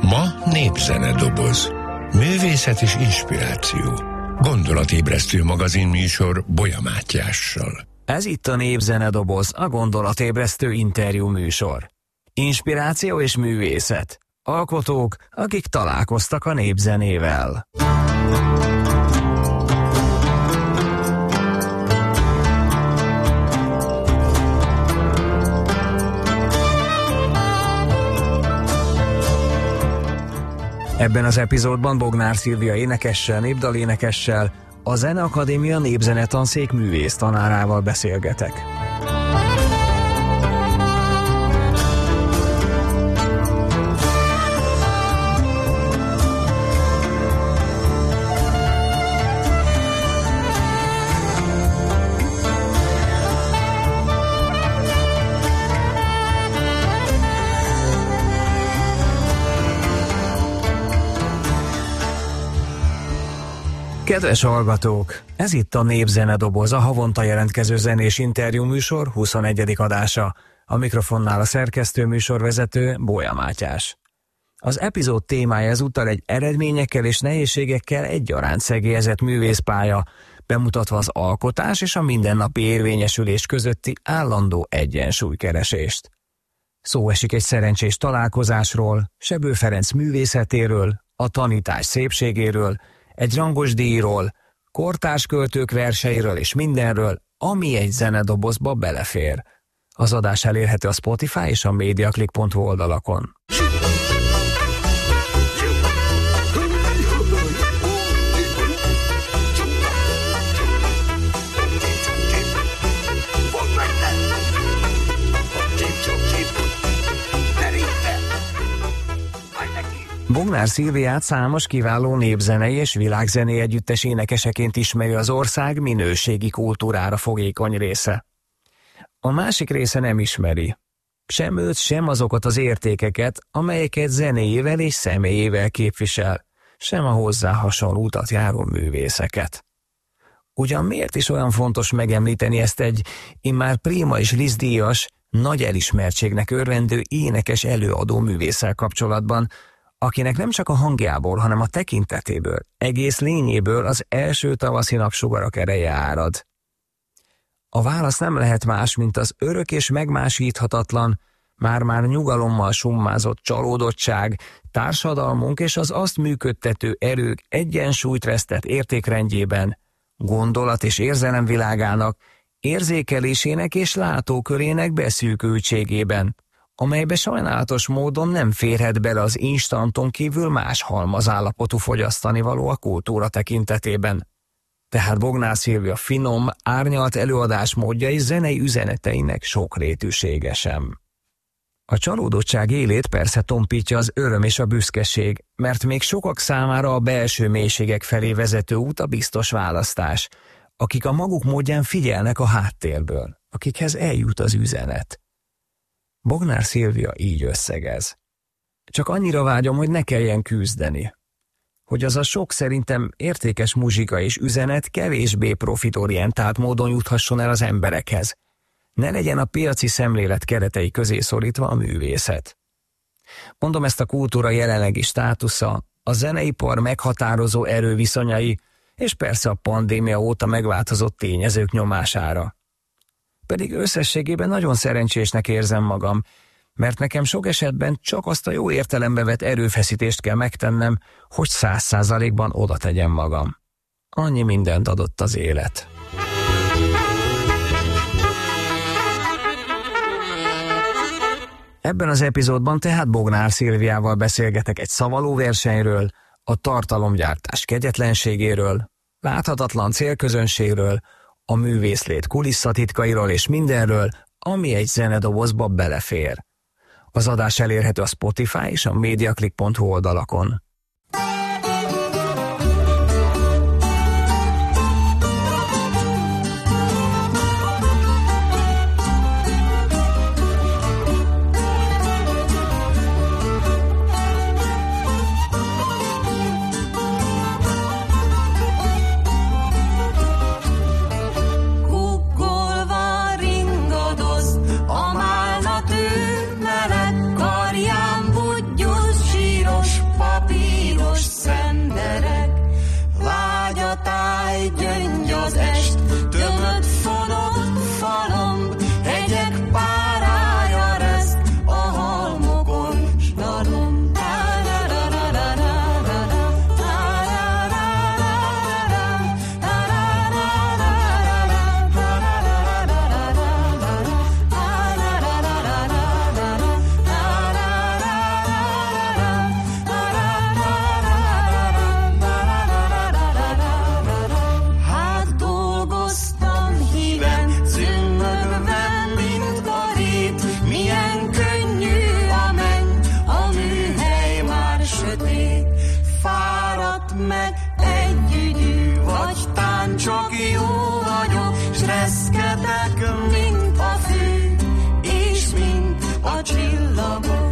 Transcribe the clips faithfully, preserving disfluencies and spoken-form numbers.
Ma népzenedoboz. Művészet és inspiráció. Gondolatébresztő magazin műsor Bolya Mátyással. Ez itt a Népzenedoboz, a gondolatébresztő interjú műsor. Inspiráció és művészet. Alkotók, akik találkoztak a népzenével. Ebben az epizódban Bognár Szilvia énekessel, népdalénekessel, a Zeneakadémia népzenetanszék művész tanárával beszélgetek. Kedves hallgatók! Ez itt a Népzenedoboz, a havonta jelentkező zenés interjú műsor huszonegyedik adása. A mikrofonnál a szerkesztő műsorvezető Bolya Mátyás. Az epizód témája ezúttal egy eredményekkel és nehézségekkel egyaránt szegélyezett művészpálya, bemutatva az alkotás és a mindennapi érvényesülés közötti állandó egyensúlykeresést. Szó esik egy szerencsés találkozásról, Sebő Ferenc művészetéről, a tanítás szépségéről, egy rangos díjról, kortárs költők verseiről és mindenről, ami egy zenedobozba belefér. Az adás elérhető a Spotify és a mediaclick pont hu oldalakon. Bognár Szilviát számos kiváló népzenei és világzenei együttes énekeseként ismeri az ország minőségi kultúrára fogékony része. A másik része nem ismeri. Sem őt, sem azokat az értékeket, amelyeket zenéjével és személyével képvisel, sem a hozzá hasonló utat járó művészeket. Ugyan miért is olyan fontos megemlíteni ezt egy immár Prima és Liszt-díjas, nagy elismertségnek örvendő énekes előadó művésszel kapcsolatban, akinek nem csak a hangjából, hanem a tekintetéből, egész lényéből az első tavaszi napsugarak ereje árad. A válasz nem lehet más, mint az örök és megmásíthatatlan, már-már nyugalommal summázott csalódottság, társadalmunk és az azt működtető erők egyensúlyt vesztett értékrendjében, gondolat és érzelem világának, érzékelésének és látókörének beszűkültségében, amelybe sajnálatos módon nem férhet bele az instanton kívül más halmazállapotú fogyasztani való a kultúra tekintetében. Tehát Bognár Szilvia finom, árnyalt előadásmódja és zenei üzeneteinek sokrétűsége sem. A csalódottság élét persze tompítja az öröm és a büszkeség, mert még sokak számára a belső mélységek felé vezető út a biztos választás, akik a maguk módján figyelnek a háttérből, akikhez eljut az üzenet. Bognár Szilvia így összegez. Csak annyira vágyom, hogy ne kelljen küzdeni. Hogy az a sok szerintem értékes muzsika és üzenet kevésbé profitorientált módon juthasson el az emberekhez. Ne legyen a piaci szemlélet keretei közé szorítva a művészet. Mondom ezt a kultúra jelenlegi státusza, a zeneipar meghatározó erőviszonyai, és persze a pandémia óta megváltozott tényezők nyomására. Pedig összességében nagyon szerencsésnek érzem magam, mert nekem sok esetben csak azt a jó értelembe vett erőfeszítést kell megtennem, hogy száz százalékban oda tegyem magam. Annyi mindent adott az élet. Ebben az epizódban tehát Bognár Szilviával beszélgetek egy szavaló versenyről, a tartalomgyártás kegyetlenségéről, láthatatlan célközönségről, a művészlét kulisszatitkairól és mindenről, ami egy zenedobozba belefér. Az adás elérhető a Spotify és a mediaclick pont hu oldalakon. A málna tű mellett karján budgyos síros meg együgyű vagy, tán csak jó vagyok, s reszketek, mint a fű, és mint a csillagok.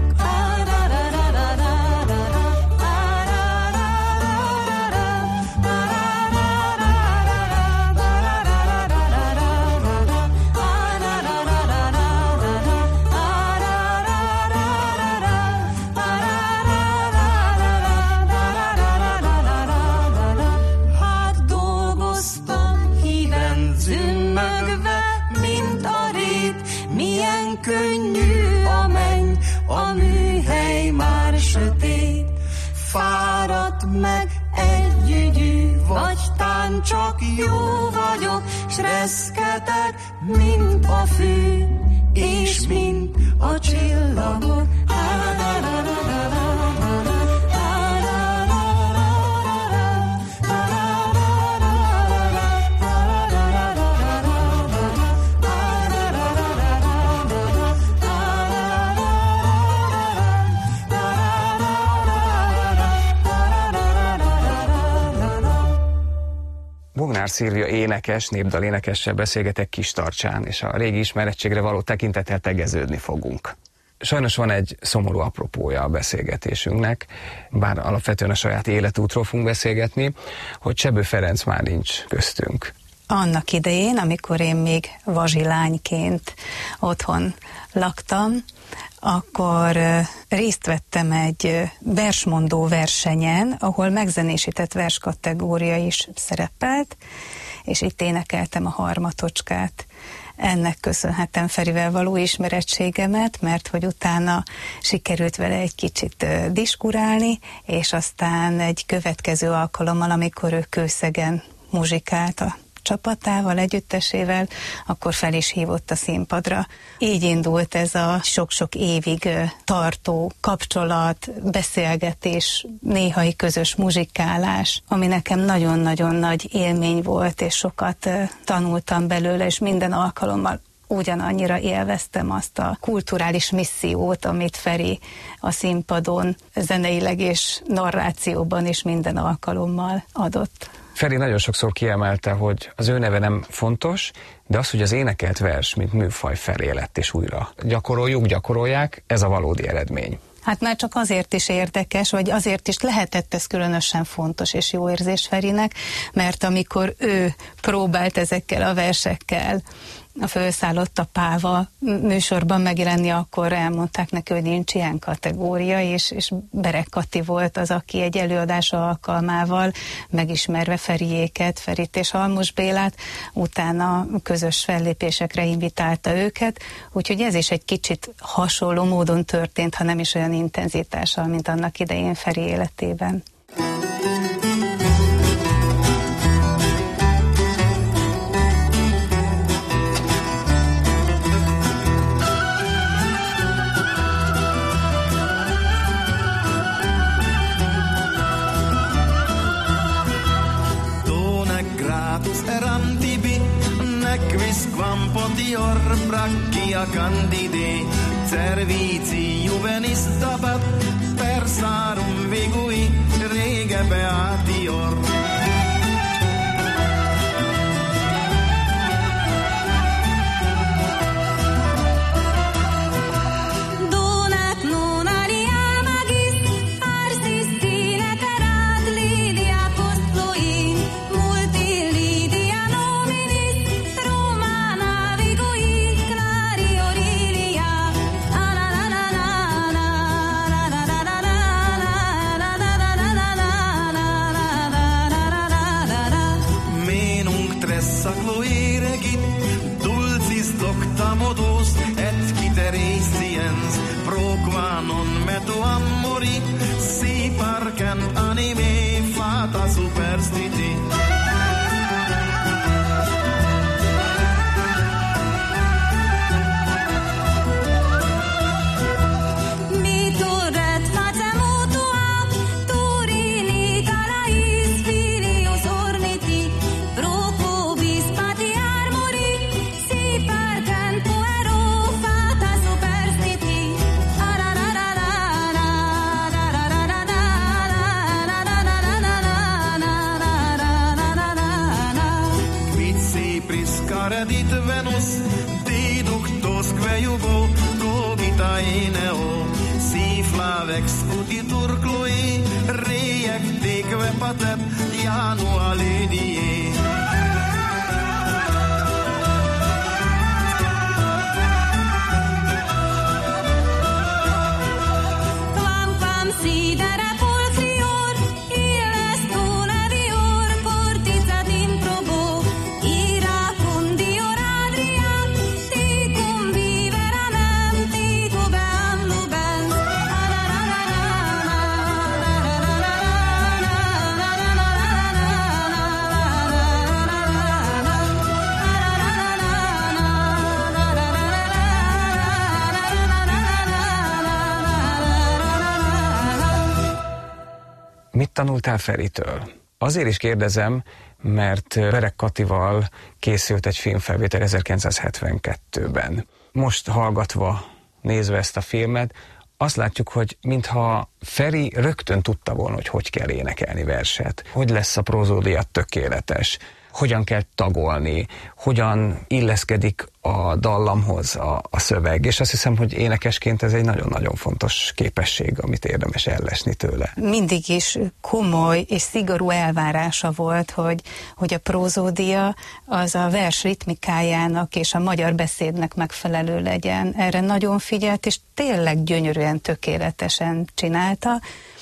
Könnyű a menny, a műhely már sötét. Fáradt meg együgyű vagy, tán csak jó vagyok, s reszketek, mint a fű, és mint a csillagok. Bognár Szilvia énekes, népdalénekessel beszélgetek Kistarcsán, és a régi ismerettségre való tekintettel tegeződni fogunk. Sajnos van egy szomorú apropója a beszélgetésünknek, bár alapvetően a saját életútról fogunk beszélgetni, hogy Csebő Ferenc már nincs köztünk. Annak idején, amikor én még vazsilányként otthon laktam, akkor részt vettem egy versmondó versenyen, ahol megzenésített verskategória is szerepelt, és itt énekeltem a Harmatocskát. Ennek köszönhetem Ferivel való ismerettségemet, mert hogy utána sikerült vele egy kicsit diskurálni, és aztán egy következő alkalommal, amikor ő Kőszegen muzsikált a csapatával, együttesével, akkor fel is hívott a színpadra. Így indult ez a sok-sok évig tartó kapcsolat, beszélgetés, néhai közös muzsikálás, ami nekem nagyon-nagyon nagy élmény volt, és sokat tanultam belőle, és minden alkalommal ugyanannyira élveztem azt a kulturális missziót, amit Feri a színpadon zeneileg és narrációban is minden alkalommal adott. Feri nagyon sokszor kiemelte, hogy az ő neve nem fontos, de az, hogy az énekelt vers, mint műfaj felé lett és újra gyakoroljuk, gyakorolják, ez a valódi eredmény. Hát már csak azért is érdekes, vagy azért is lehetett ez különösen fontos és jó érzés Ferinek, mert amikor ő próbált ezekkel a versekkel a Fölszállott a páva műsorban megjelenni, akkor elmondták neki, hogy nincs ilyen kategória, és, és Berek Kati volt az, aki egy előadás alkalmával megismerve Feriéket, Ferit és Halmos Bélát, utána közös fellépésekre invitálta őket, úgyhogy ez is egy kicsit hasonló módon történt, ha nem is olyan intenzitással, mint annak idején Feri életében. Quam potior brachia candide, servizi juvenis dabat, persarum vigui rege beatior. Da da da da Rex-úti turklói, réjegték vepatet, Jáno a lédié. Quam quam sidere pulsior, illes tolevior, fortizat improbo, ira condior adria, ticum viverem, titubem lubens. Mit tanultál Feritől? Azért is kérdezem, mert Berek Katival készült egy filmfelvétel ezerkilencszázhetvenkettőben. Most hallgatva, nézve ezt a filmet, azt látjuk, hogy mintha Feri rögtön tudta volna, hogy hogy kell énekelni verset, hogy lesz a prózódia tökéletes, hogyan kell tagolni, hogyan illeszkedik a dallamhoz a, a szöveg, és azt hiszem, hogy énekesként ez egy nagyon-nagyon fontos képesség, amit érdemes ellesni tőle. Mindig is komoly és szigorú elvárása volt, hogy, hogy a prózódia az a vers ritmikájának és a magyar beszédnek megfelelő legyen. Erre nagyon figyelt, és tényleg gyönyörűen, tökéletesen csinálta.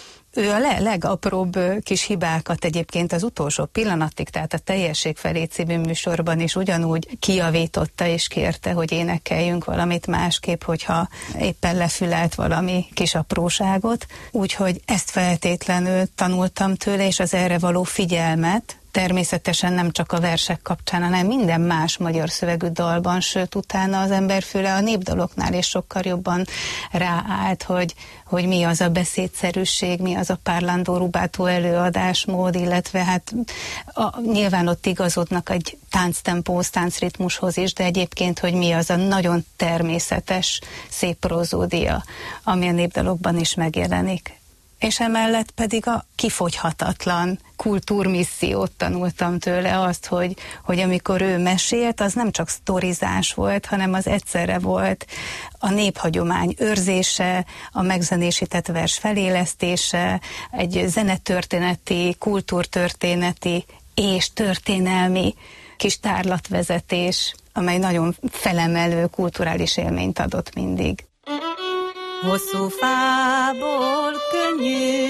Ő a le- legapróbb kis hibákat egyébként az utolsó pillanatig, tehát a Teljesség felé című műsorban is ugyanúgy kijavította és kérte, hogy énekeljünk valamit másképp, hogyha éppen lefülelt valami kis apróságot. Úgyhogy ezt feltétlenül tanultam tőle, és az erre való figyelmet, természetesen nem csak a versek kapcsán, hanem minden más magyar szövegű dalban, sőt utána az ember füle a népdaloknál is sokkal jobban ráállt, hogy, hogy mi az a beszédszerűség, mi az a parlando rubato előadásmód, illetve hát a, nyilván ott igazodnak egy tánctempóhoz, táncritmushoz is, de egyébként, hogy mi az a nagyon természetes, szép prózódia, ami a népdalokban is megjelenik. És emellett pedig a kifogyhatatlan kultúrmissziót tanultam tőle, azt, hogy, hogy amikor ő mesélt, az nem csak sztorizás volt, hanem az egyszerre volt a néphagyomány őrzése, a megzenésített vers felélesztése, egy zenetörténeti, kultúrtörténeti és történelmi kis tárlatvezetés, amely nagyon felemelő kulturális élményt adott mindig. Hosszú fából könnyű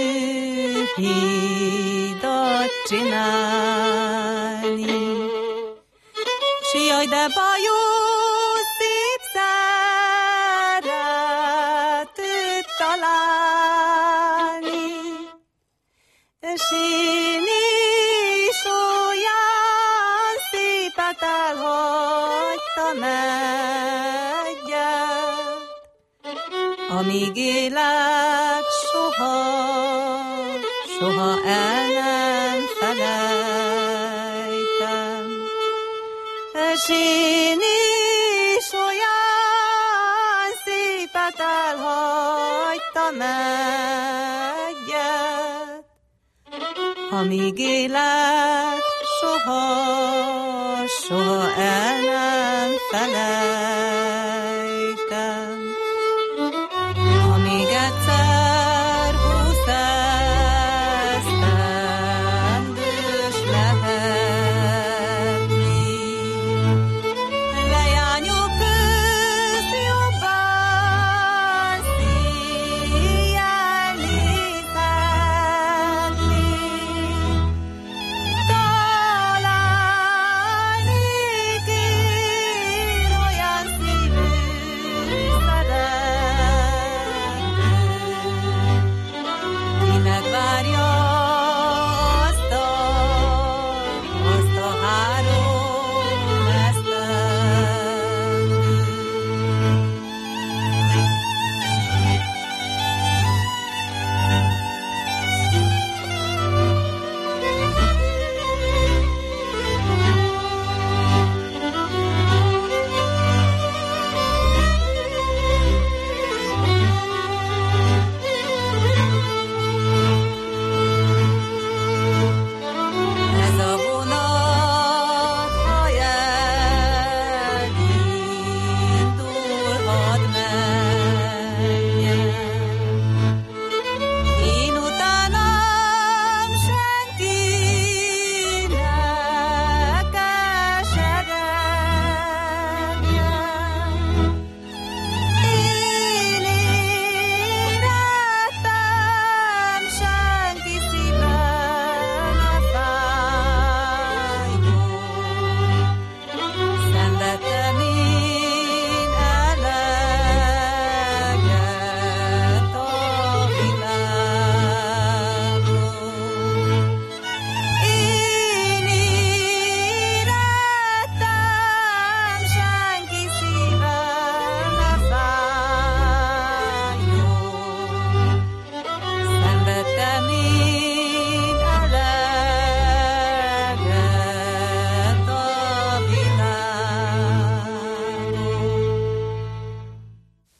hídat csinálni, s jaj, de bajós szép szeretőt találni, s én is olyan szépet elhagytam egyet, amíg élek, soha, soha el nem felejtem. És én is olyan szépet elhagytam egyet, amíg élek, soha, soha el nem felejtem. Amíg egyszer húsz esztendős lehetni, leányok közt jobban szíjjel nézhetni, találni kér olyan szívű szeretet,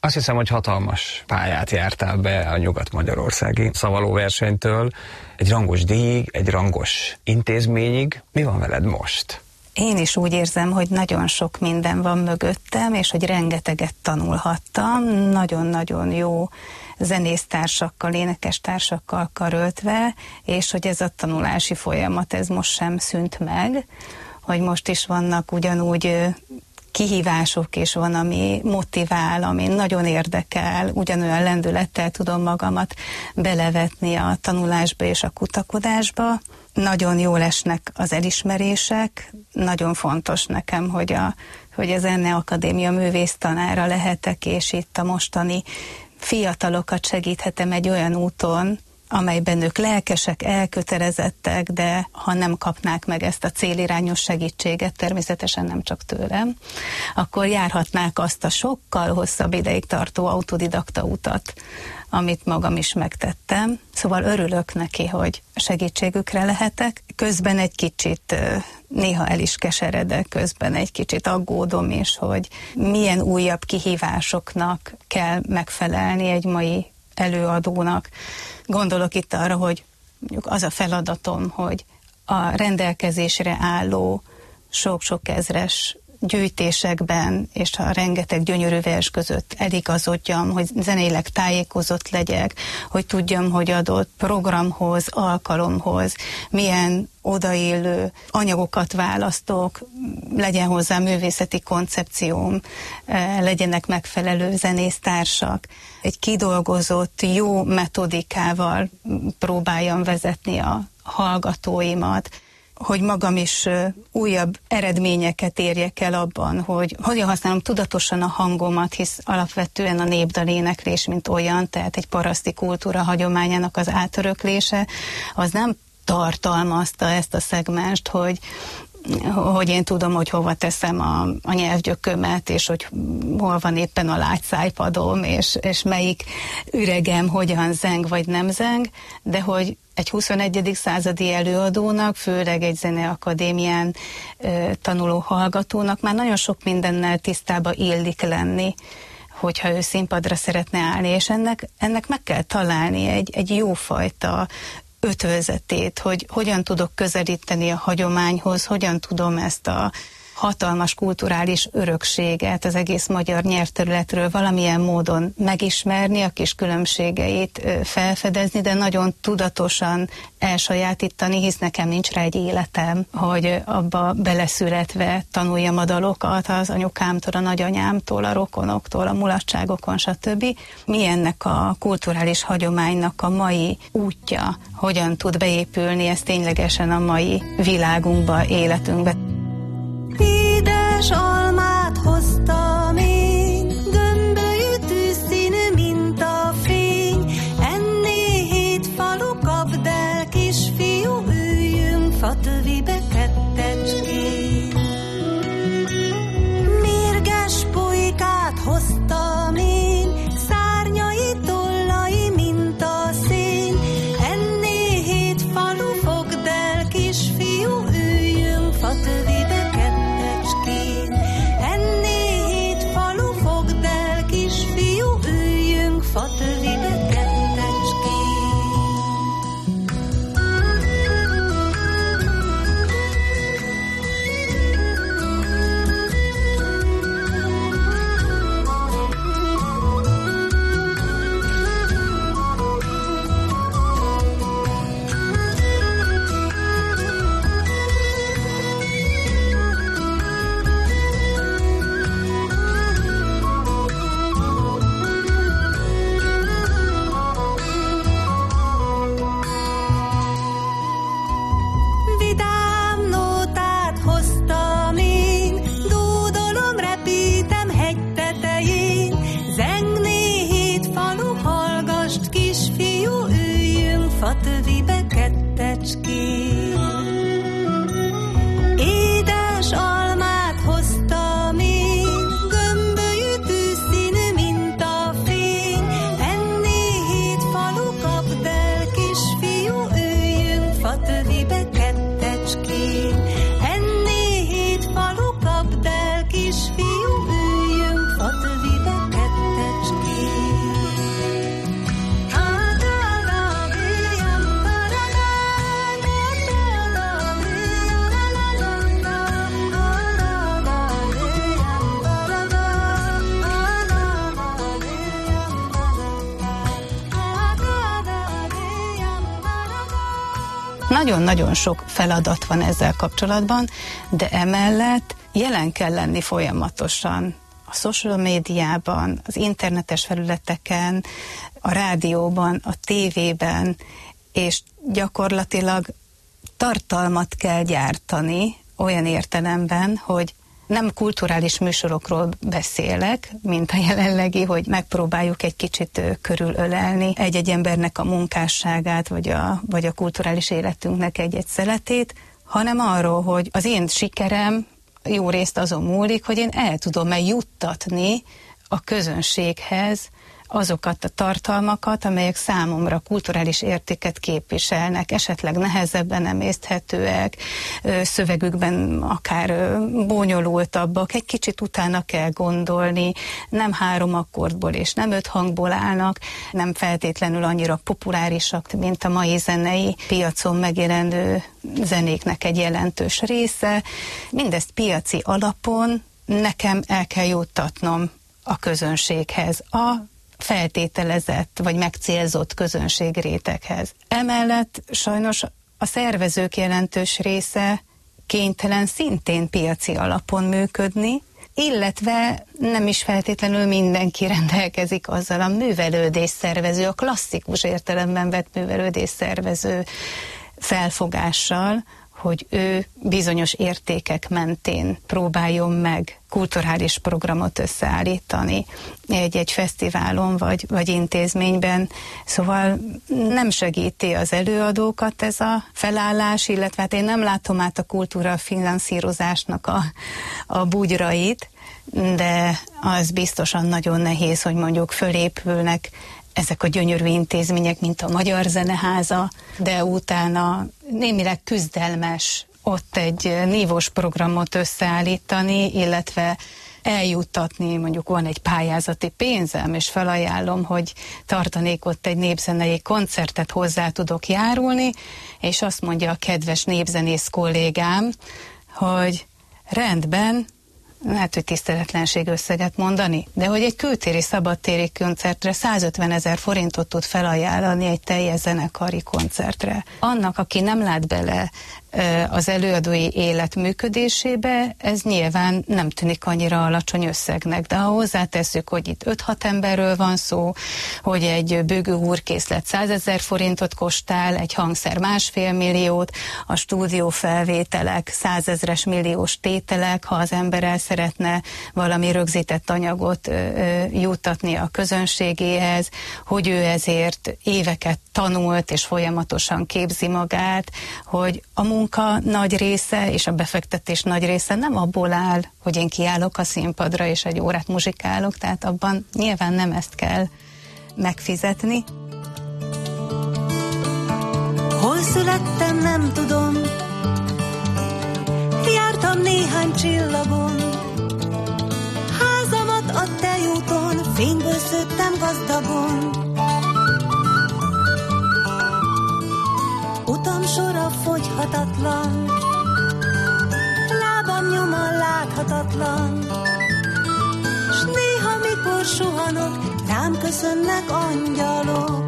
Azt hiszem, hogy hatalmas pályát jártál be a nyugat-magyarországi szavalóversenytől, egy rangos díjig, egy rangos intézményig. Mi van veled most? Én is úgy érzem, hogy nagyon sok minden van mögöttem, és hogy rengeteget tanulhattam, nagyon-nagyon jó zenésztársakkal, énekestársakkal karöltve, és hogy ez a tanulási folyamat, ez most sem szűnt meg, hogy most is vannak ugyanúgy kihívások, és van, ami motivál, ami nagyon érdekel, ugyanolyan lendülettel tudom magamat belevetni a tanulásba és a kutakodásba. Nagyon jól esnek az elismerések, nagyon fontos nekem, hogy a, hogy a Zeneakadémia művésztanára lehetek, és itt a mostani fiatalokat segíthetem egy olyan úton, amelyben ők lelkesek, elkötelezettek, de ha nem kapnák meg ezt a célirányos segítséget, természetesen nem csak tőlem, akkor járhatnák azt a sokkal hosszabb ideig tartó autodidakta utat, amit magam is megtettem. Szóval örülök neki, hogy segítségükre lehetek. Közben egy kicsit, néha el is keseredek, közben egy kicsit aggódom is, hogy milyen újabb kihívásoknak kell megfelelni egy mai előadónak. Gondolok itt arra, hogy mondjuk az a feladatom, hogy a rendelkezésre álló sok-sok ezres gyűjtésekben és a rengeteg gyönyörű vers között eligazodjam, hogy zeneileg tájékozott legyek, hogy tudjam, hogy adott programhoz, alkalomhoz milyen odaillő anyagokat választok, legyen hozzá művészeti koncepcióm, legyenek megfelelő zenésztársak. Egy kidolgozott, jó metodikával próbáljam vezetni a hallgatóimat, hogy magam is újabb eredményeket érjek el abban, hogy hogyan használom tudatosan a hangomat, hisz alapvetően a népdaléneklés, mint olyan, tehát egy paraszti kultúra hagyományának az átöröklése, az nem tartalmazta ezt a szegmenst, hogy hogy én tudom, hogy hova teszem a, a nyelvgyökömet, és hogy hol van éppen a lágyszájpadom, és, és melyik üregem hogyan zeng vagy nem zeng, de hogy egy huszonegyedik századi előadónak, főleg egy zeneakadémián ö, tanuló hallgatónak már nagyon sok mindennel tisztába illik lenni, hogyha ő színpadra szeretne állni, és ennek, ennek meg kell találni egy, egy jófajta ötvözetét, hogy hogyan tudok közelíteni a hagyományhoz, hogyan tudom ezt a hatalmas kulturális örökséget az egész magyar nyelvterületről valamilyen módon megismerni, a kis különbségeit felfedezni, de nagyon tudatosan elsajátítani, hisz nekem nincs rá egy életem, hogy abba beleszületve tanuljam a dalokat az anyukámtól, a nagyanyámtól, a rokonoktól, a mulatságokon, stb. Mi ennek a kulturális hagyománynak a mai útja, hogyan tud beépülni ez ténylegesen a mai világunkba, életünkbe. Édes almát hoztam én, gömbölyű tűzszínű, mint a fény. Enné hét falu kapd el, kisfiú, üljünk fatövibe kettecskén. Mérges pulykát hoztam én, szárnyai tollai, mint a szén. Enné hét falu fogd el, kisfiú, üljünk fatövibe. Fatövibe kettecskén. Fatövibe kettecskén. Édes almát hoztam én, gömbölyű tűzszínű, mint a fény. Enné hét falu kapd el, kisfiú, üljünk fatövibe kettecskén. Enné hét falu kapd el, kisfiú, üljünk fatövibe kettecskén. nagyon-nagyon sok feladat van ezzel kapcsolatban, de emellett jelen kell lenni folyamatosan a social médiában, az internetes felületeken, a rádióban, a tévében, és gyakorlatilag tartalmat kell gyártani olyan értelemben, hogy nem kulturális műsorokról beszélek, mint a jelenlegi, hogy megpróbáljuk egy kicsit körülölelni egy-egy embernek a munkásságát, vagy a, vagy a kulturális életünknek egy-egy szeletét, hanem arról, hogy az én sikerem jó részt azon múlik, hogy én el tudom-e juttatni a közönséghez azokat a tartalmakat, amelyek számomra kulturális értéket képviselnek, esetleg nehezebben emészthetőek, szövegükben akár bonyolultabbak, egy kicsit utána kell gondolni, nem három akkordból és nem öt hangból állnak, nem feltétlenül annyira populárisak, mint a mai zenei piacon megjelenő zenéknek egy jelentős része. Mindezt piaci alapon nekem el kell juttatnom a közönséghez, a feltételezett vagy megcélzott közönségréteghez. Emellett sajnos a szervezők jelentős része kénytelen szintén piaci alapon működni, illetve nem is feltétlenül mindenki rendelkezik azzal a művelődésszervező, a klasszikus értelemben vett művelődésszervező felfogással, hogy ő bizonyos értékek mentén próbáljon meg kulturális programot összeállítani egy-egy fesztiválon vagy, vagy intézményben. Szóval nem segíti az előadókat ez a felállás, illetve hát én nem látom át a kultúra finanszírozásnak a, a bugyrait, de az biztosan nagyon nehéz, hogy mondjuk fölépülnek ezek a gyönyörű intézmények, mint a Magyar Zeneháza, de utána némileg küzdelmes ott egy nívós programot összeállítani, illetve eljuttatni, mondjuk van egy pályázati pénzem, és felajánlom, hogy tartanék ott egy népzenei koncertet, hozzá tudok járulni, és azt mondja a kedves népzenész kollégám, hogy rendben, lehet, hogy tiszteletlenség összeget mondani, de hogy egy kültéri szabadtéri koncertre százötven ezer forintot tud felajánlani egy teljes zenekari koncertre. Annak, aki nem lát bele az előadói élet működésébe, ez nyilván nem tűnik annyira alacsony összegnek, de ha hozzátesszük, hogy itt öt-hat emberről van szó, hogy egy bőgő úrkészlet százezer forintot kostál, egy hangszer másfél milliót, a stúdiófelvételek százezres milliós tételek, ha az ember el szeretne valami rögzített anyagot juttatni a közönségéhez, hogy ő ezért éveket tanult és folyamatosan képzi magát, hogy a munka nagy része és a befektetés nagy része nem abból áll, hogy én kiállok a színpadra és egy órát muzsikálok, tehát abban nyilván nem ezt kell megfizetni. Hol születtem, nem tudom, jártam néhány csillagon, házamat a tejúton, fényből szőttem gazdagon. Utam sora fogyhatatlan, lábam nyoma láthatatlan, s néha mikor suhanok, rám köszönnek angyalok.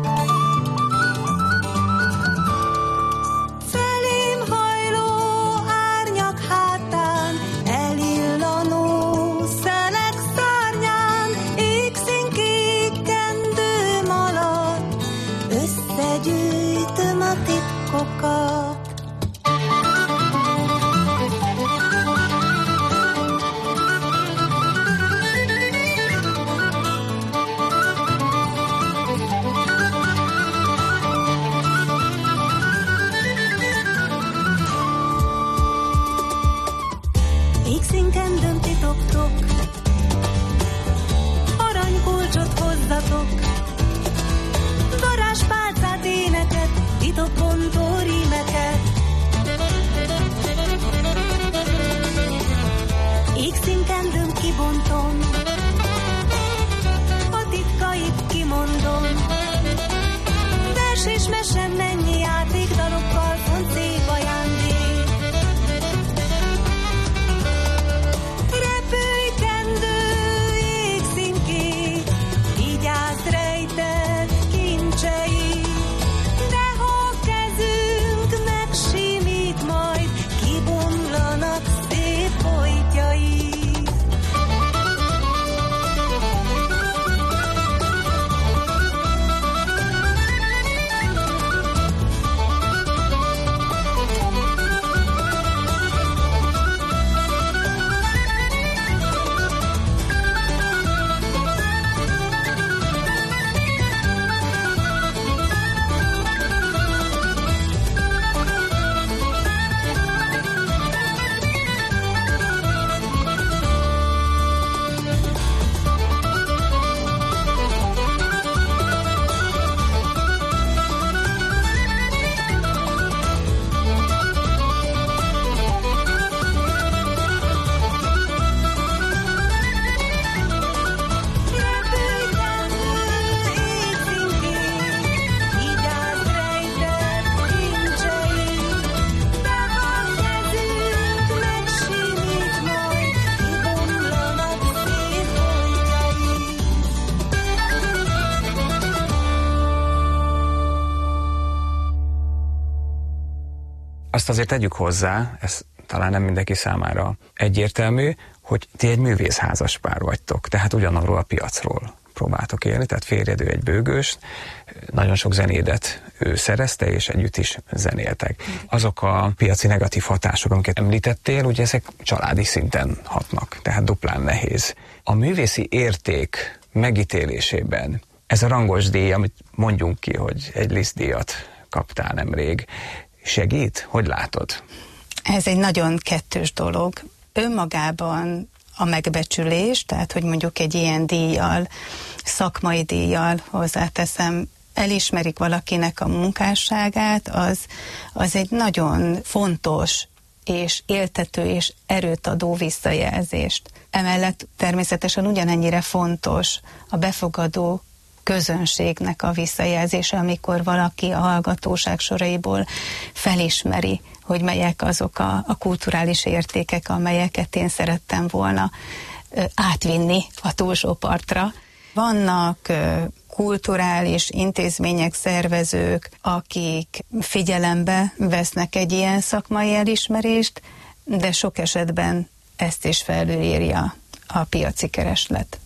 Felém hajló árnyak hátán, elillanó szelek szárnyán, égszínkék kendőm alatt, összegyűjtöm a titkokat. Égszínkendőm titoktok, aranykulcsot hozzatok, varázspálcát, éneket, titokbontó rímeket. Égszínkendőm kibontom, a titkait kimondom, vers és mese, mennyi játékdalokkal font szép ajándék. Repülj te Azt azért tegyük hozzá, ez talán nem mindenki számára egyértelmű, hogy ti egy művészházas pár vagytok, tehát ugyanarról a piacról próbáltok élni, tehát férjed ő egy bőgős, nagyon sok zenédet ő szerezte, és együtt is zenéltek. Azok a piaci negatív hatások, amiket említettél, ugye ezek családi szinten hatnak, tehát duplán nehéz. A művészi érték megítélésében ez a rangos díj, amit mondjunk ki, hogy egy Liszt-díjat kaptál nemrég, segít? Hogy látod? Ez egy nagyon kettős dolog. Önmagában a megbecsülés, tehát hogy mondjuk egy ilyen díjjal, szakmai díjjal, hozzáteszem, elismerik valakinek a munkásságát, az, az egy nagyon fontos és éltető és erőt adó visszajelzést. Emellett természetesen ugyanennyire fontos a befogadó közönségnek a visszajelzése, amikor valaki a hallgatóság soraiból felismeri, hogy melyek azok a, a kulturális értékek, amelyeket én szerettem volna ö, átvinni a túlsó partra. Vannak ö, kulturális intézmények, szervezők, akik figyelembe vesznek egy ilyen szakmai elismerést, de sok esetben ezt is felülírja a piaci kereslet.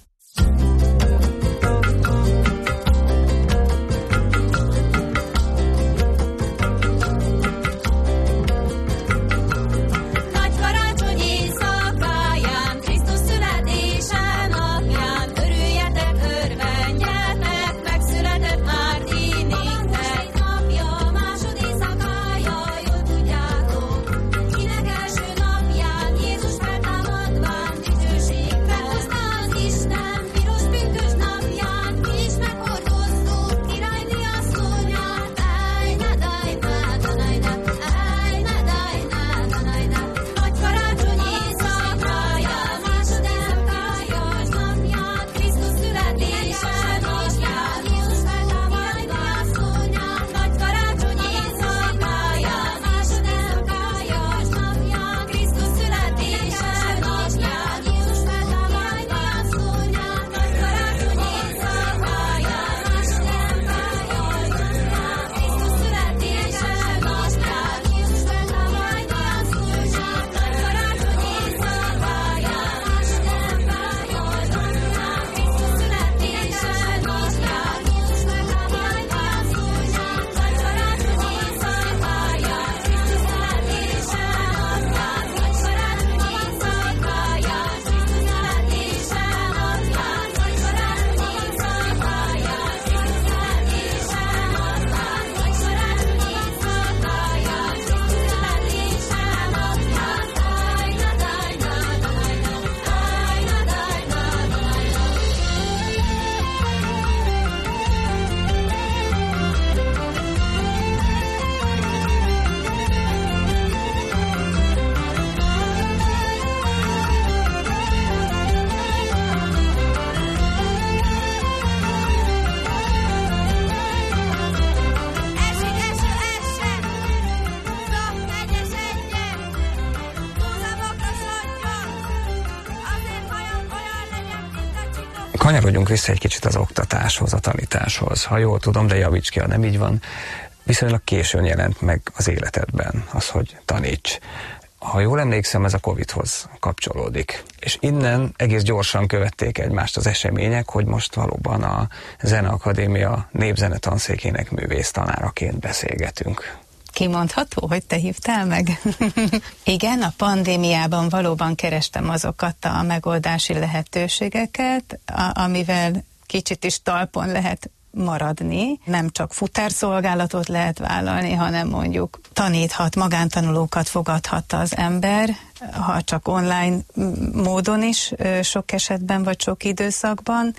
Kanyarodjunk vissza egy kicsit az oktatáshoz, a tanításhoz. Ha jól tudom, de javíts ki, ha nem így van, viszonylag későn jelent meg az életedben az, hogy taníts. Ha jól emlékszem, ez a Covidhoz kapcsolódik. És innen egész gyorsan követték egymást az események, hogy most valóban a Zeneakadémia népzene tanszékének művész tanáraként beszélgetünk. Kimondható, hogy te hívtál meg? Igen, a pandémiában valóban kerestem azokat a megoldási lehetőségeket, amivel kicsit is talpon lehet maradni. Nem csak futárszolgálatot lehet vállalni, hanem mondjuk taníthat, magántanulókat fogadhat az ember, ha csak online módon is sok esetben vagy sok időszakban,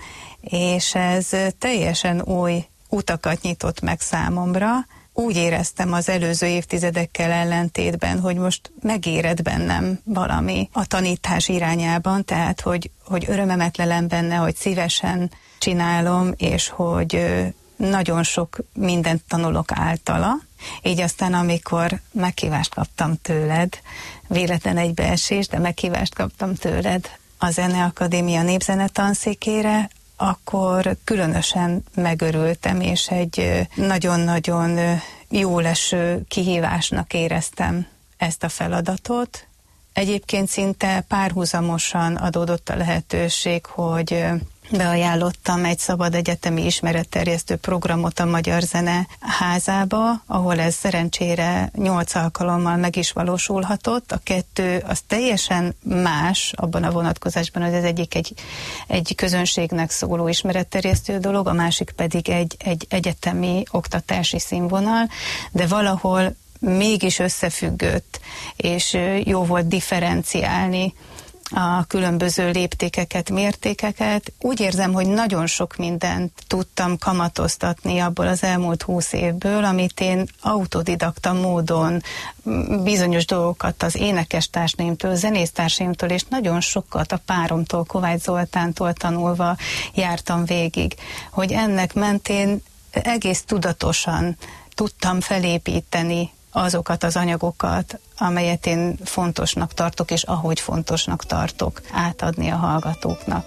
és ez teljesen új utakat nyitott meg számomra. Úgy éreztem az előző évtizedekkel ellentétben, hogy most megéred bennem valami a tanítás irányában, tehát hogy, hogy örömemet lelem benne, hogy szívesen csinálom, és hogy nagyon sok mindent tanulok általa. Így aztán, amikor meghívást kaptam tőled, véletlen egybeesés, de meghívást kaptam tőled a Zeneakadémia népzene tanszékére, akkor különösen megörültem, és egy nagyon-nagyon jóleső kihívásnak éreztem ezt a feladatot. Egyébként szinte párhuzamosan adódott a lehetőség, hogy beajánlottam egy szabad egyetemi ismeretterjesztő programot a Magyar Zene Házába, ahol ez szerencsére nyolc alkalommal meg is valósulhatott. A kettő az teljesen más abban a vonatkozásban, hogy az egyik egy, egy közönségnek szóló ismeretterjesztő dolog, a másik pedig egy, egy egyetemi oktatási színvonal, de valahol mégis összefüggött, és jó volt differenciálni a különböző léptékeket, mértékeket. Úgy érzem, hogy nagyon sok mindent tudtam kamatoztatni abból az elmúlt húsz évből, amit én autodidakta módon bizonyos dolgokat az énekestársnémtől, zenésztársaimtól, és nagyon sokat a páromtól, Kovács Zoltántól tanulva jártam végig. Hogy ennek mentén egész tudatosan tudtam felépíteni azokat az anyagokat, amelyet én fontosnak tartok, és ahogy fontosnak tartok, átadni a hallgatóknak.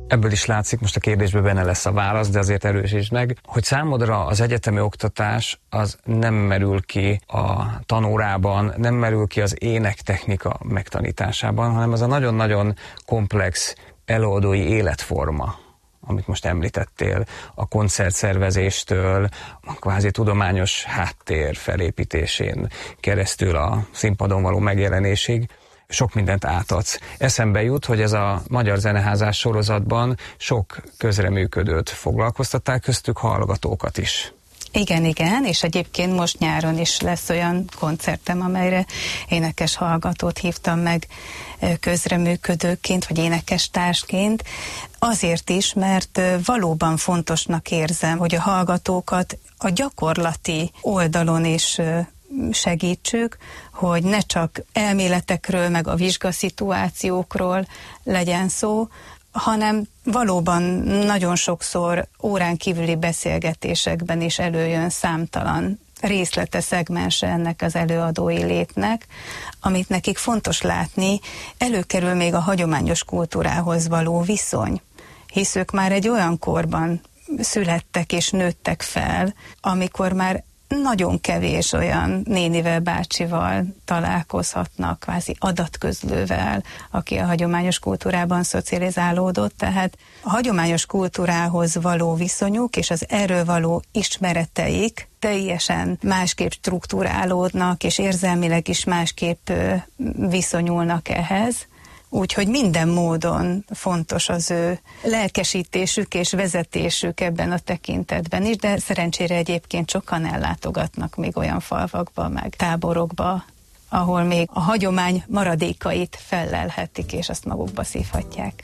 Ebből is látszik, most a kérdésben benne lesz a válasz, de azért erősítsd meg, hogy számodra az egyetemi oktatás az nem merül ki a tanórában, nem merül ki az énektechnika megtanításában, hanem az a nagyon-nagyon komplex előadói életforma, amit most említettél, a koncertszervezéstől, a kvázi tudományos háttér felépítésén keresztül a színpadon való megjelenésig, sok mindent átadsz. Eszembe jut, hogy ez a Magyar Zeneházás sorozatban sok közreműködőt foglalkoztatták, köztük hallgatókat is. Igen, igen, és egyébként most nyáron is lesz olyan koncertem, amelyre énekes hallgatót hívtam meg közreműködőként, vagy énekestársként. Azért is, mert valóban fontosnak érzem, hogy a hallgatókat a gyakorlati oldalon is segítsük, hogy ne csak elméletekről, meg a vizsgaszituációkról legyen szó, hanem valóban nagyon sokszor órán kívüli beszélgetésekben is előjön számtalan részlete, szegmense ennek az előadói létnek, amit nekik fontos látni, előkerül még a hagyományos kultúrához való viszony, hisz ők már egy olyan korban születtek és nőttek fel, amikor már nagyon kevés olyan nénivel, bácsival találkozhatnak, kvázi adatközlővel, aki a hagyományos kultúrában szocializálódott, tehát a hagyományos kultúrához való viszonyuk és az erről való ismereteik teljesen másképp strukturálódnak, és érzelmileg is másképp viszonyulnak ehhez. Úgyhogy minden módon fontos az ő lelkesítésük és vezetésük ebben a tekintetben is, de szerencsére egyébként sokan ellátogatnak még olyan falvakba, meg táborokba, ahol még a hagyomány maradékait fellelhetik, és azt magukba szívhatják.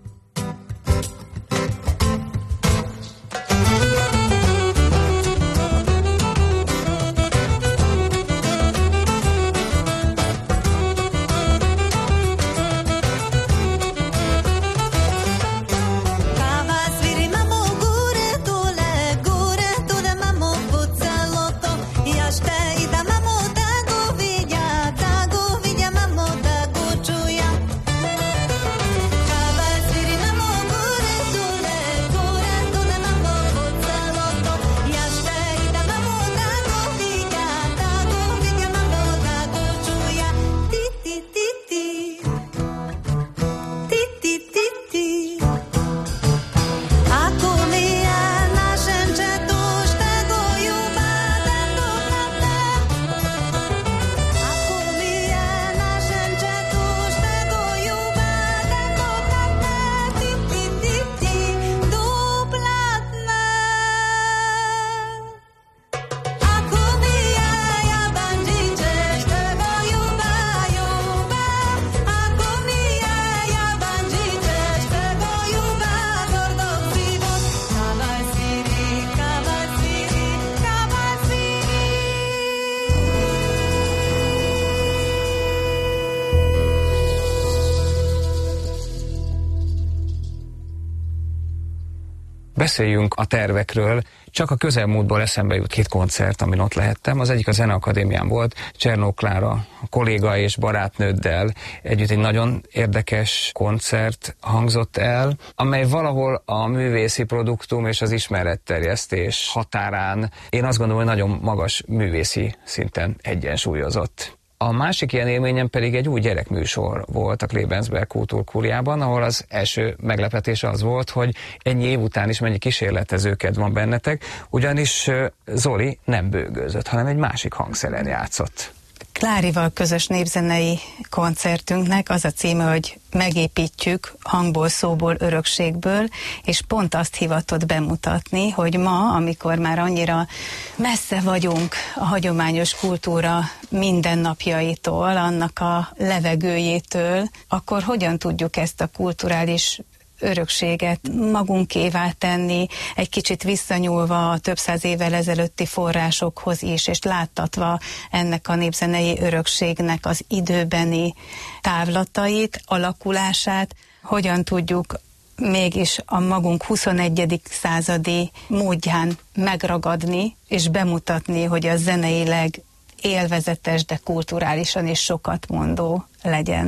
Beszéljünk a tervekről. Csak a közelmúltból eszembe jut két koncert, amin ott lehettem. Az egyik a Zeneakadémián volt, Csernó Klára kolléga és barátnőddel együtt egy nagyon érdekes koncert hangzott el, amely valahol a művészi produktum és az ismeretterjesztés határán, én azt gondolom, hogy nagyon magas művészi szinten egyensúlyozott. A másik ilyen élményem pedig egy új gyerekműsor volt a Klebensberg Kultúrkúriában, ahol az első meglepetés az volt, hogy ennyi év után is mennyi kísérletezőked van bennetek, ugyanis Zoli nem bőgőzött, hanem egy másik hangszeren játszott. Klárival közös népzenei koncertünknek az a címe, hogy Megépítjük hangból, szóból, örökségből, és pont azt hivatott bemutatni, hogy ma, amikor már annyira messze vagyunk a hagyományos kultúra mindennapjaitól, annak a levegőjétől, akkor hogyan tudjuk ezt a kulturális örökséget magunkévá tenni, egy kicsit visszanyúlva a több száz évvel ezelőtti forrásokhoz is, és láttatva ennek a népzenei örökségnek az időbeni távlatait, alakulását, hogyan tudjuk mégis a magunk huszonegyedik századi módján megragadni, és bemutatni, hogy a zeneileg élvezetes, de kulturálisan is sokat mondó legyen.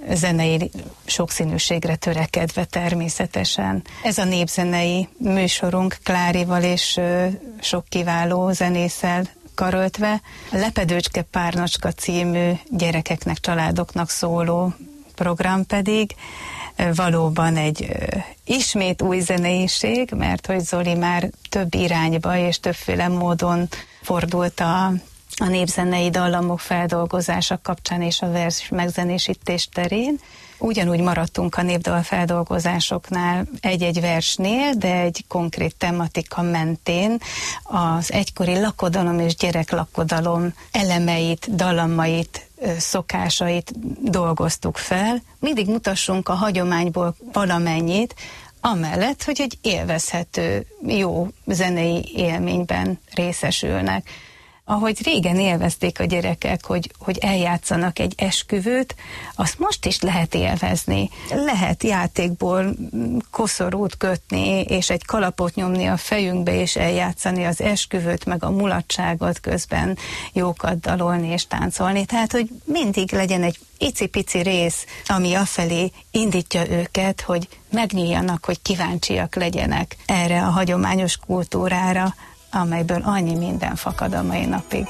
zenei sokszínűségre törekedve természetesen. Ez a népzenei műsorunk Klárival és sok kiváló zenésszel karöltve. A Lepedőcske Párnocska című gyerekeknek, családoknak szóló program pedig valóban egy ismét új zeneiség, mert hogy Zoli már több irányba és többféle módon fordult a, a népzenei dallamok feldolgozása kapcsán és a vers megzenésítés terén. Ugyanúgy maradtunk a népdal feldolgozásoknál egy-egy versnél, de egy konkrét tematika mentén az egykori lakodalom és gyereklakodalom elemeit, dallamait, szokásait dolgoztuk fel. Mindig mutassunk a hagyományból valamennyit, amellett, hogy egy élvezhető, jó zenei élményben részesülnek. Ahogy régen élvezték a gyerekek, hogy, hogy eljátszanak egy esküvőt, azt most is lehet élvezni. Lehet játékból koszorút kötni, és egy kalapot nyomni a fejünkbe, és eljátszani az esküvőt, meg a mulatságot, közben jókat dalolni és táncolni. Tehát, hogy mindig legyen egy icipici rész, ami afelé indítja őket, hogy megnyíljanak, hogy kíváncsiak legyenek erre a hagyományos kultúrára, amelyből annyi minden fakad a mai napig.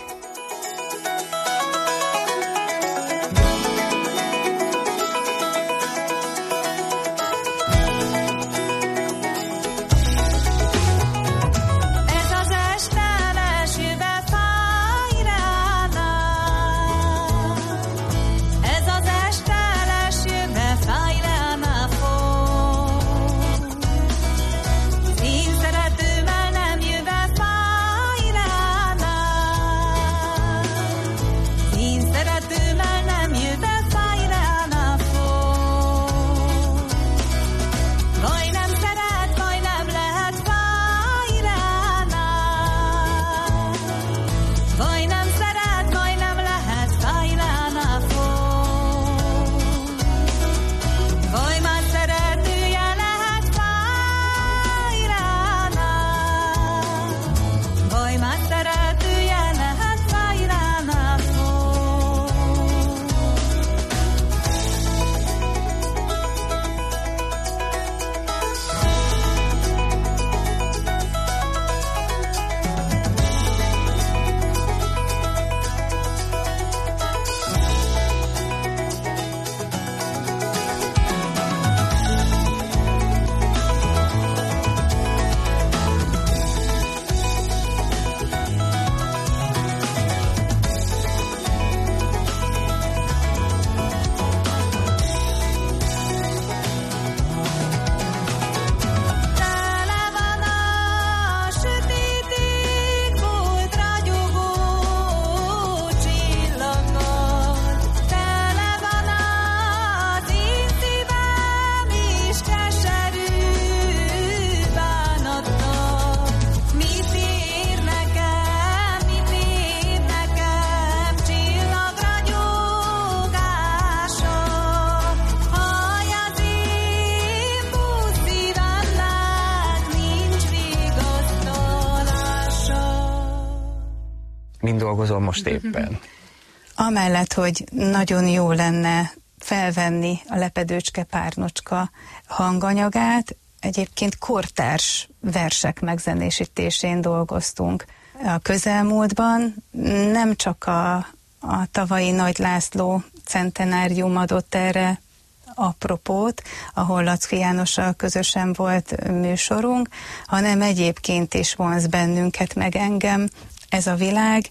Mind dolgozol most éppen? Amellett, hogy nagyon jó lenne felvenni a Lepedőcske Párnocska hanganyagát, egyébként kortárs versek megzenésítésén dolgoztunk. A közelmúltban nem csak a, a tavalyi Nagy László centenárium adott erre apropót, ahol Laczky Jánossal közösen volt műsorunk, hanem egyébként is vonz bennünket, meg engem ez a világ,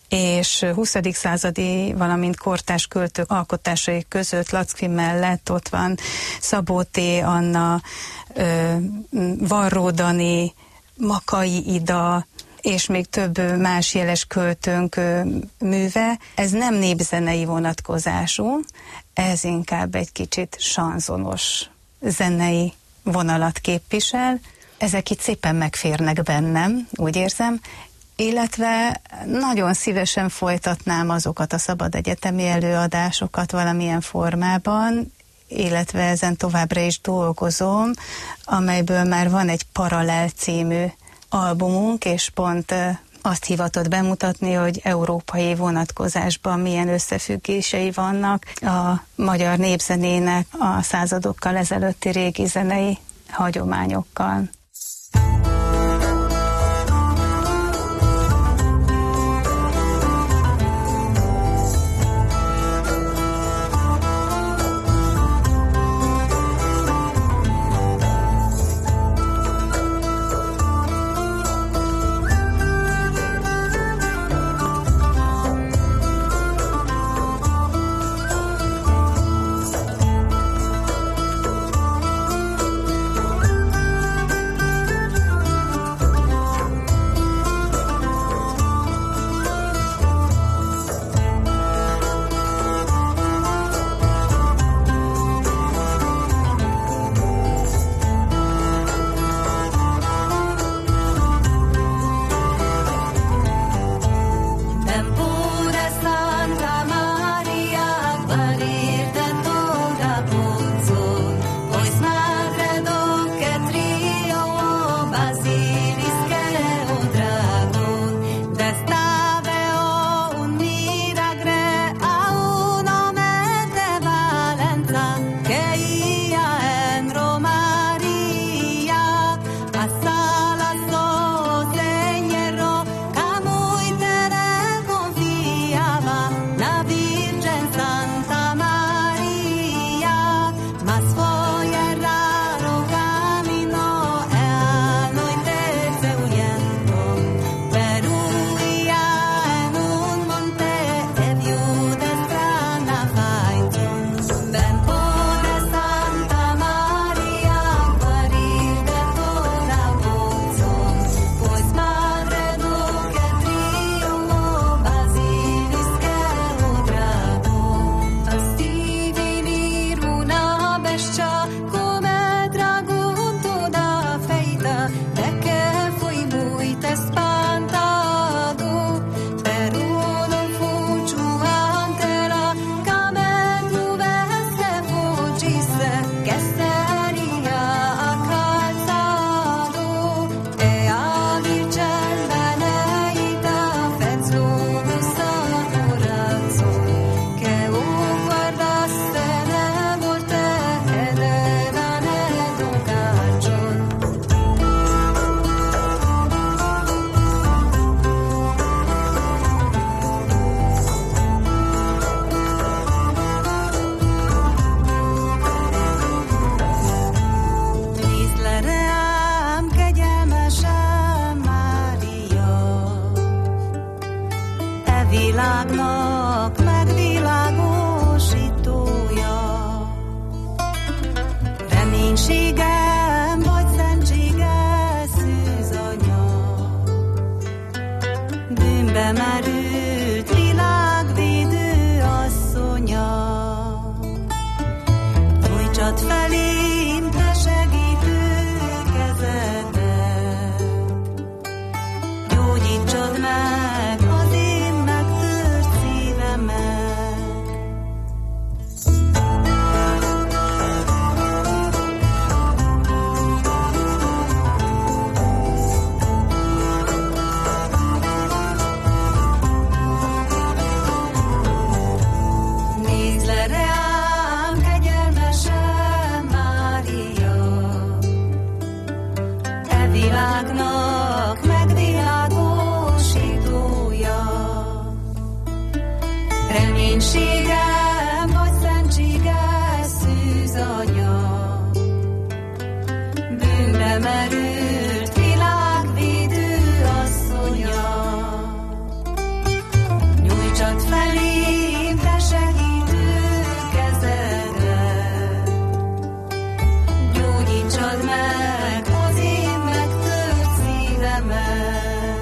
és huszadik századi, valamint kortárs költők alkotásai között Laczky mellett ott van Szabó T. Anna, Varró Dani, Makai Ida, és még több más jeles költőnk műve. Ez nem népzenei vonatkozású, ez inkább egy kicsit sanzonos zenei vonalat képvisel. Ezek itt szépen megférnek bennem, úgy érzem, illetve nagyon szívesen folytatnám azokat a szabad egyetemi előadásokat valamilyen formában, illetve ezen továbbra is dolgozom, amelyből már van egy Paralel című albumunk, és pont azt hivatott bemutatni, hogy európai vonatkozásban milyen összefüggései vannak a magyar népzenének a századokkal ezelőtti régi zenei hagyományokkal. világnak megvilágosítója. Reménységem vagy szentsége szűzanya, bűnbe merült világvédő asszonya. Nyújtsad felém te segítő kezedet, gyógyítsad meg az én megtört szívemet. Nézd le rám, kegyelmesen, Mária, e világnak megvilágosítója. Reménységem vagy szentsége szűzanya, bűnbe merült világvédő asszonya. Nyújtsad felém te segítő kezedet, gyógyítsad meg az én megtört szívemet.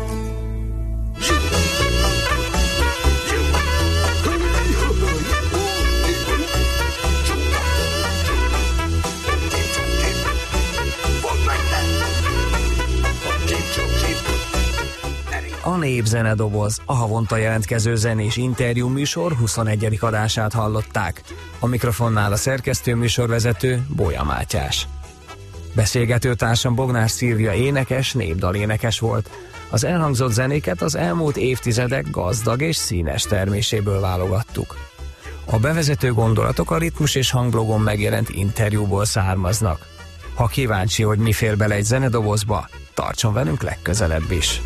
A Népzenedoboz, a havonta jelentkező zenés interjú műsor huszonegyedik adását hallották. A mikrofonnál a szerkesztő műsorvezető Bolya Mátyás. Beszélgetőtársam Bognár Szilvia énekes, népdalénekes volt. Az elhangzott zenéket az elmúlt évtizedek gazdag és színes terméséből válogattuk. A bevezető gondolatok a Ritmus és Hangblogon megjelent interjúból származnak. Ha kíváncsi, hogy mi fér bele egy zenedobozba, tartson velünk legközelebb is.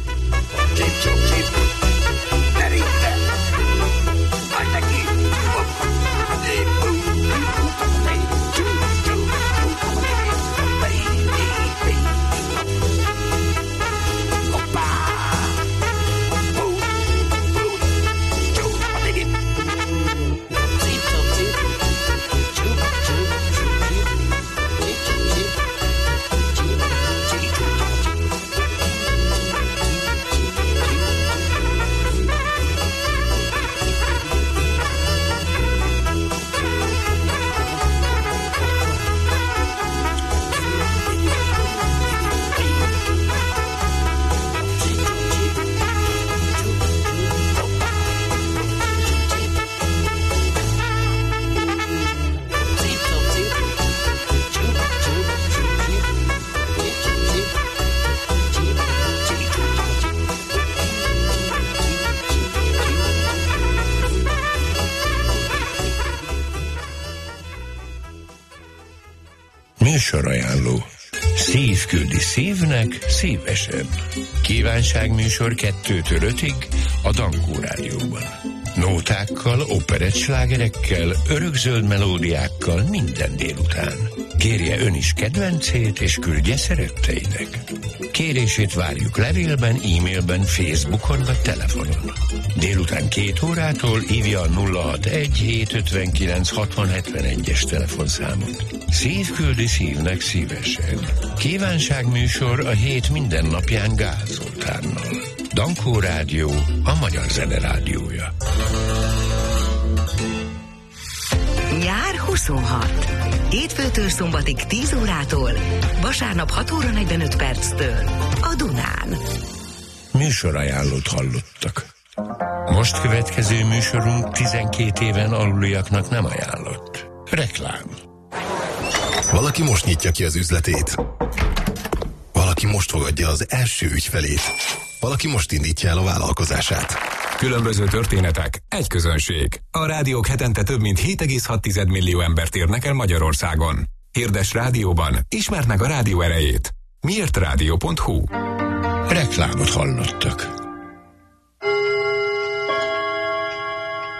Műsorajánló. Szív küldi szívnek szívesen. Kívánságműsor kettőtől ötig a Dankó Rádióban. Nótákkal, operettslágerekkel, örökzöld melódiákkal minden délután. Kérje ön is kedvencét és küldje szeretteinek. Kérését várjuk levélben, e-mailben, Facebookon vagy telefonon. Délután két órától hívja a nulla hatvanegy hétszázötvenkilenc hatvan hetvenegy-es telefonszámot. Szív küldi szívnek szívesen. Kívánságműsor a hét minden napján Gál Zoltánnal. Dankó Rádió, a magyar zene rádiója. Nyár huszonhat. Hétfőtől szombatig tíz órától, vasárnap hat óra negyvenöt perctől a Dunán. Műsorajánlót hallottak. Most következő műsorunk tizenkét éven aluliaknak nem ajánlott. Reklám. Valaki most nyitja ki az üzletét. Valaki most fogadja az első ügyfelét. Valaki most indítja el a vállalkozását. Különböző történetek, egy közönség. A rádiók hetente több mint hét egész hat millió embert érnek el Magyarországon. Hirdes rádióban, ismerd meg a rádió erejét. miért rádió pont hu. Reklámot hallottak.